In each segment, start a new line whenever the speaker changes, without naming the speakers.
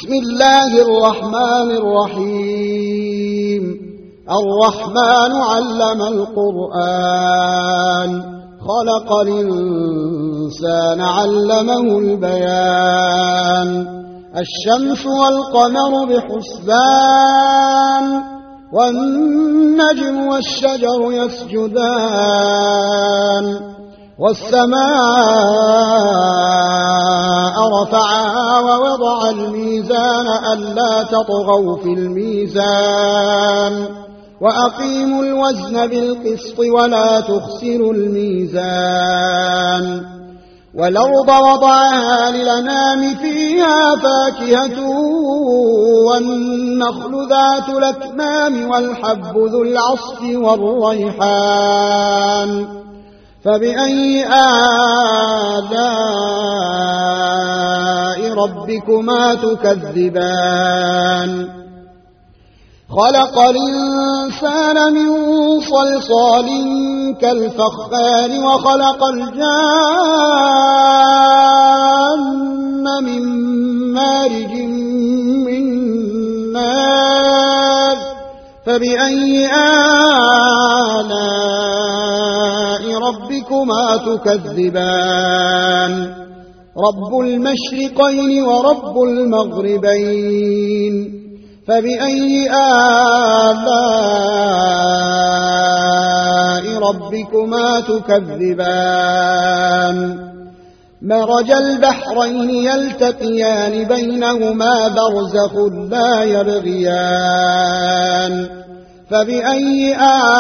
بسم الله الرحمن الرحيم الرحمن علم القرآن خلق الإنسان علمه البيان الشمس والقمر بحسبان والنجم والشجر يسجدان والسماء رفعها ووضع الميزان ألا تطغوا في الميزان وأقيموا الوزن بالقسط ولا تخسروا الميزان والأرض وضعها للأنام فيها فاكهة والنخل ذات الأكمام والحب ذو العصف والريحان فبأي آلاء ربكما تكذبان خلق الإنسان من صلصال كالفخار وخلق الجان من مارج من نار فبأي آلاء ربكما تكذبان رب المشرقين ورب المغربين فبأي آلاء ربكما تكذبان مرج البحرين يلتقيان بينهما برزخ لا يبغيان فبأي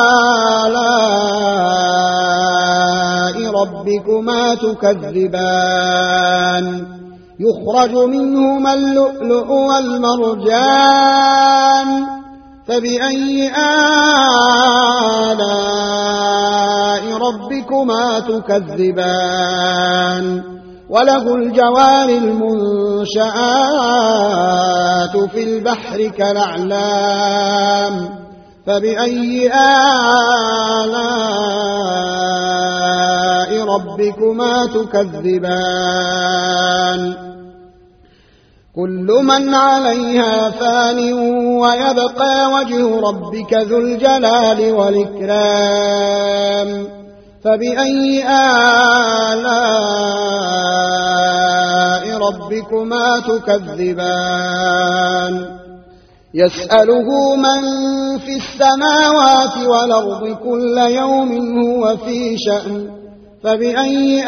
آلاء ربكما تكذبان يخرج منهما اللؤلؤ والمرجان فبأي آلاء ربكما تكذبان وله الجوار المنشآت في البحر كالأعلام فبأي آلاء ربكما تكذبان كل من عليها فان ويبقى وجه ربك ذو الجلال والإكرام فبأي آلاء ربكما تكذبان يسأله من في السماوات والأرض كل يوم هو في شأن فبأي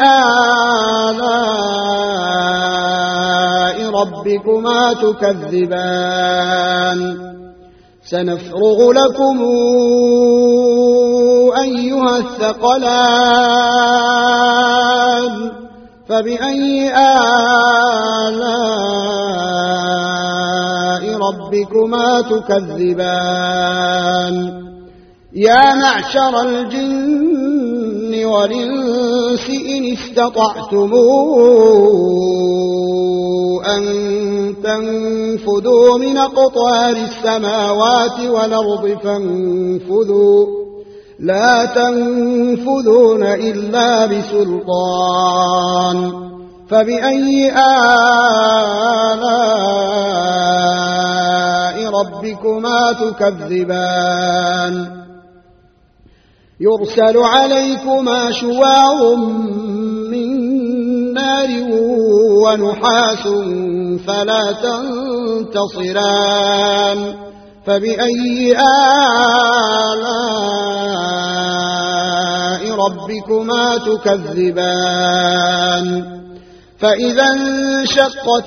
آلاء ربكما تكذبان سنفرغ لكم أيها الثقلان فبأي آلاء ربكما تكذبان يا معشر الجن والإنس إن استطعتم أن تنفذوا من أقطار السماوات والأرض فانفذوا لا تنفذون إلا بسلطان فبأي آلاء ربكما تكذبان يرسل عليكما شواظ من نار ونحاس فلا تنتصران فبأي آلاء ربكما تكذبان فإذا انشقت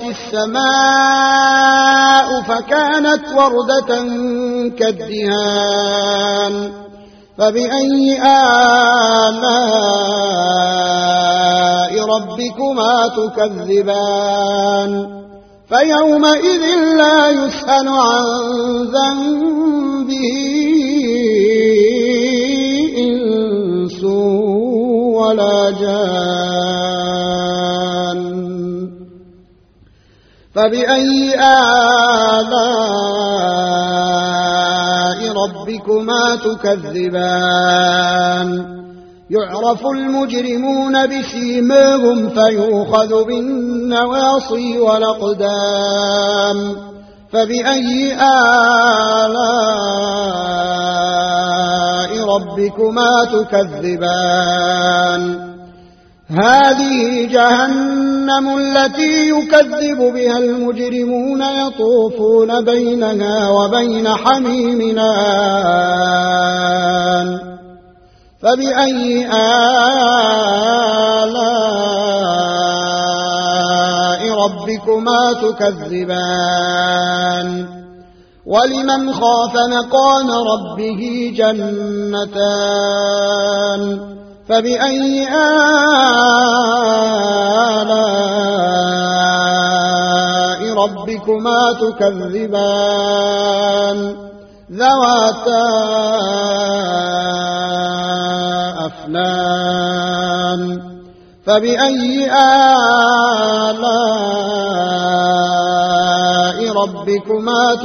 السماء فكانت وردة كالدهان فبأي آلاء ربكما تكذبان فيومئذ لا يسأل عن ذنبه إنس ولا جان فبأي آلاء ربكما تكذبان يعرف المجرمون بسيماهم فيؤخذ بالنواصي والأقدام فبأي آلاء ربكما تكذبان هذه جهنم التي يكذب بها المجرمون يطوفون بينها وبين حميم آن فبأي آلاء ربكما تكذبان ولمن خاف مقام ربه جنتان فبأي آلاء ربكما تكذبان ذواتا أفنان فبأي آلاء ربكما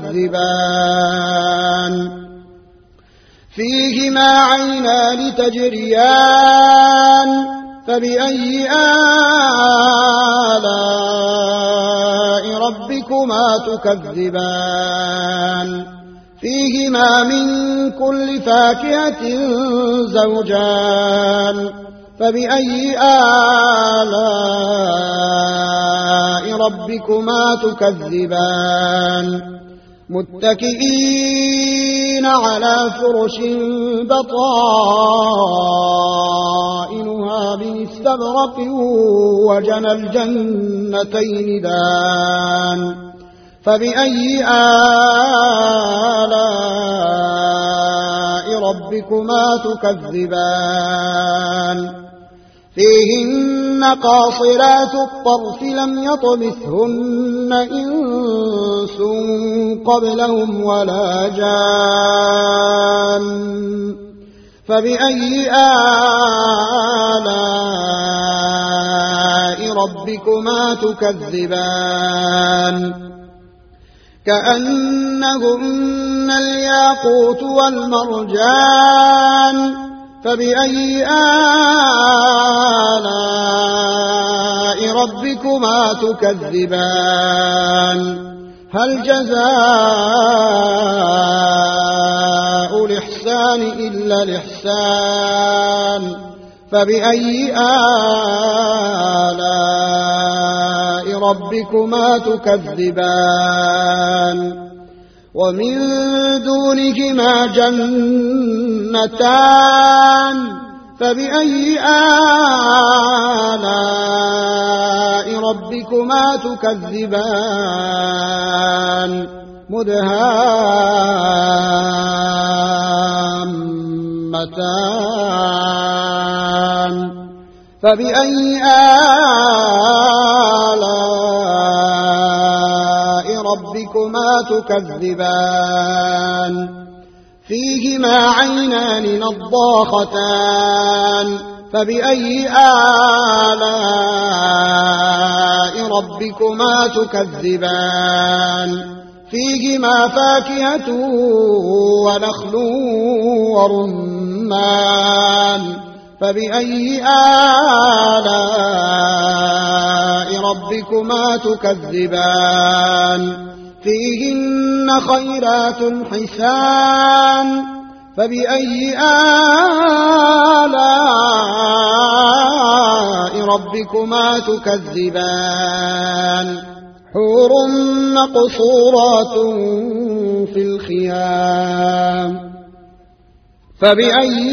تكذبان فيهما عينان تجريان فبأي آلاء ربكما تكذبان فيهما من كل فاكهة زوجان فبأي آلاء ربكما تكذبان متكئين على فرش بطائنها من استبرق وجنى الجنتين دان فبأي آلاء ربكما تكذبان فيهن قاصرات الطرف لم يطمثهن إنس قبلهم ولا جان فبأي آلاء ربكما تكذبان كأنهن الياقوت والمرجان فبأي آلاء ربكما تكذبان هل جزاء الإحسان إلا الإحسان فبأي آلاء ربكما تكذبان ومن دونهما جنتان فبأي آلاء ربكما تكذبان مدهامتان فبأي آلاء ربكما تكذبان فيهما عينان نضاختان فبأي آلاء ربكما تكذبان فيهما فاكهة ونخل ورمان فبأي آلاء ربكما تكذبان فيهن خيرات حسان فبأي آلاء ربكما تكذبان حور مقصورات في الخيام فبأي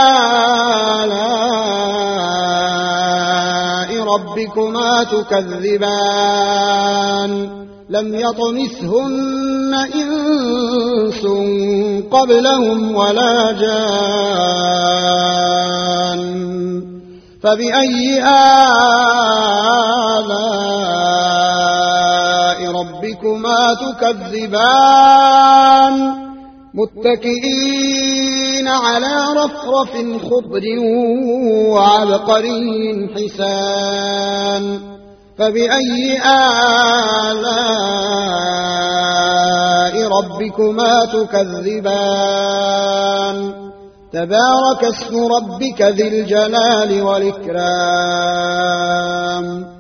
آلاء ربكما تكذبان لم يطمثهن إنس قبلهم ولا جان فبأي آلاء ربكما تكذبان متكئين على رفرف خضر وعبقري حسان فبأي آلاء ربكما تكذبان تبارك اسم ربك ذي الجلال والإكرام.